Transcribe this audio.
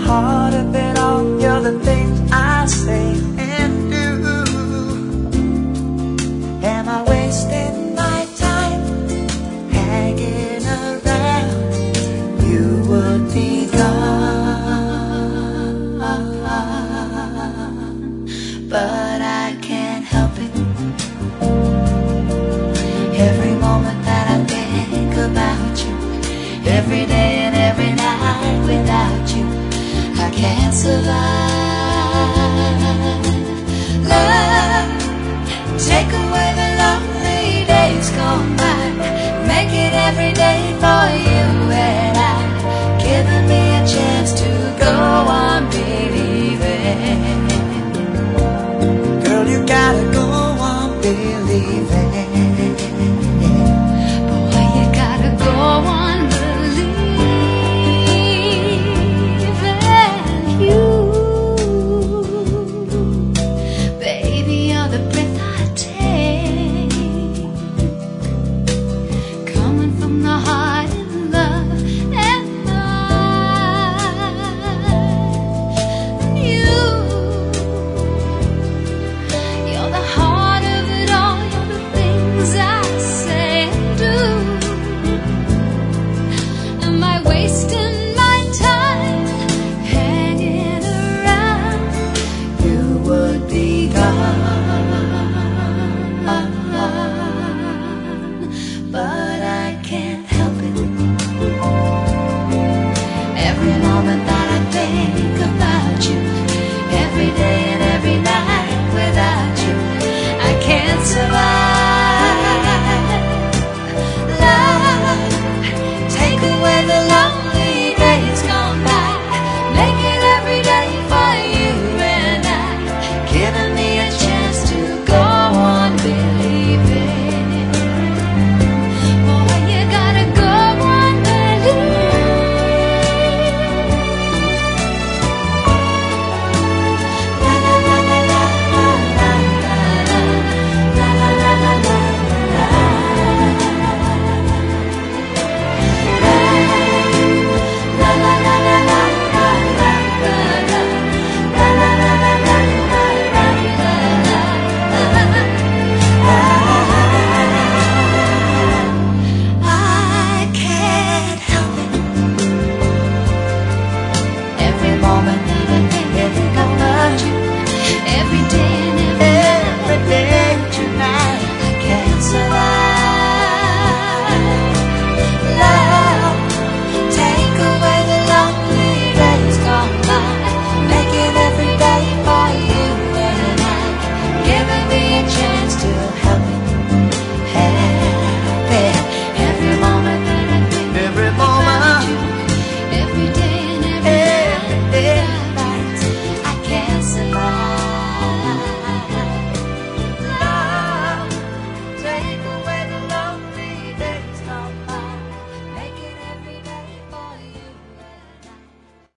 heart of it all, you're the things I say and do. Am I wasting my time hanging around? You would be gone, but I can't help it. Every moment that I think about you, every day and every night without you, I can't survive. Love, take away the lonely days gone by, make it every day